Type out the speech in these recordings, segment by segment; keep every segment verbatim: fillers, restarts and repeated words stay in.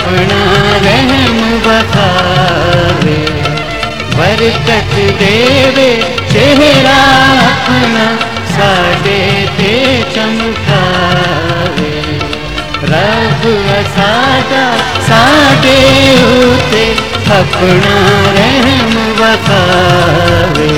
अपना रहम बखावे, बरकत देवे चेहरा अपना साडे ते चमकावे। रब साडा साडे उते अपना रहम बखावे।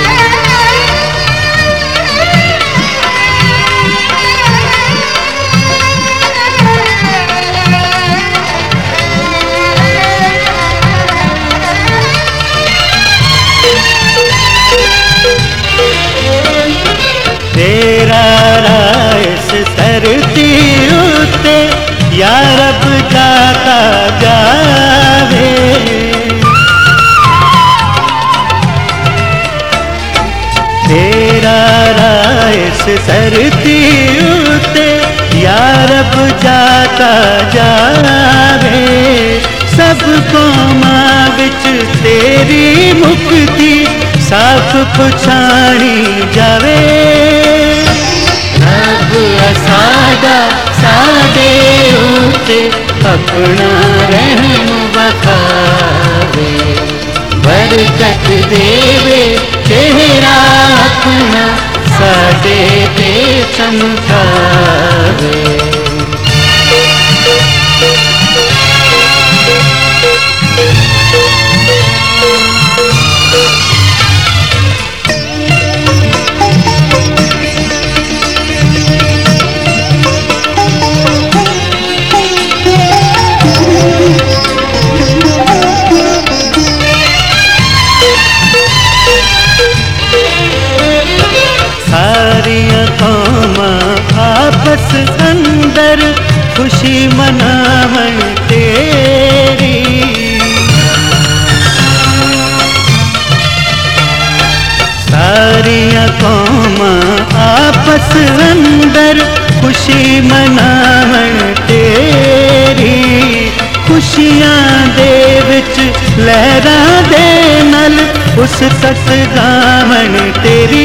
तेरा राइस धरती उते या रब जाता जावे। तेरा राइस धरती उते या रब जाता जावे। सब कौमां विच तेरी मुक्ति साफ पुछाणी जावे। रब साडा साडे उते अपना रहम बखावे, बरकत देवे चेहरा अपना साडे ते चमकावे। सारियां कौमां आपस अंदर खुशी मनावन तेरी। सारियां कौमां आपस अंदर खुशी मनावन तेरी। खुशियां दे विच लहरां दे नल उस सत गावन तेरी।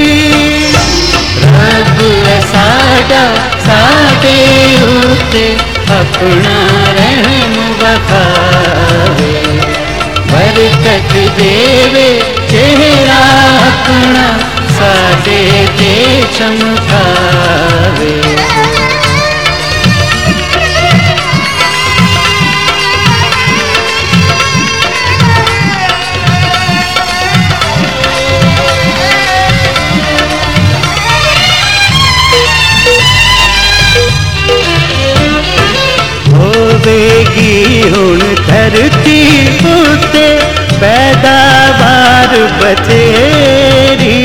रब साडा साडे उते अपना रहम बखावे, बरकत देवे चेहरा अपना साडे ते चमकावे। होवेगी हुण धरती उते पैदावार बथेरी।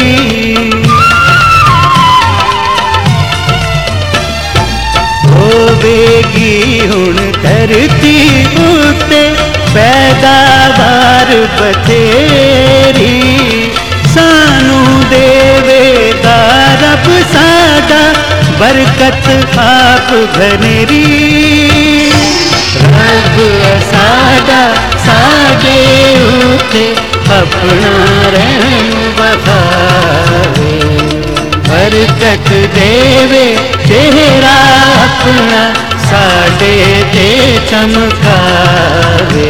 होवेगी हुण धरती उते पैदावार बथेरी। सानू देवेगा रब साडा बरकत आप घनेरी। रब साडा साडे उते अपना रहम बखावे, बरकत देवे चेहरा अपना साडे ते चमकावे।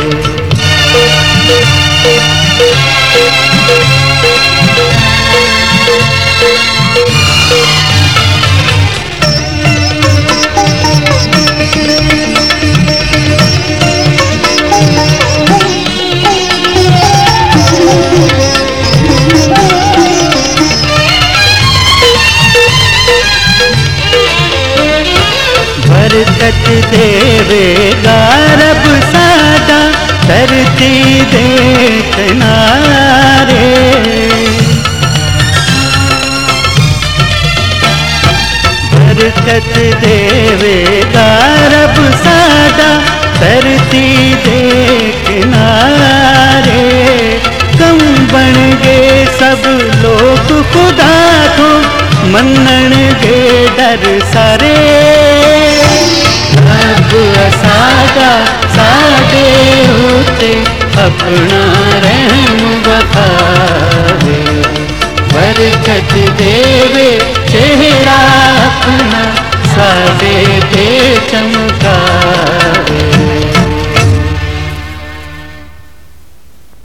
बरकत देवेगा रब साडा धरती दे किनारे। बरकत देवेगा रब साडा धरती दे किनारे। कम बन गए सब लोग खुदा को मनण गे डर सारे। रब साडा साडे उते अपना रहम बखावे, बरकत देवे चेहरा अपना साडे ते चमकावे।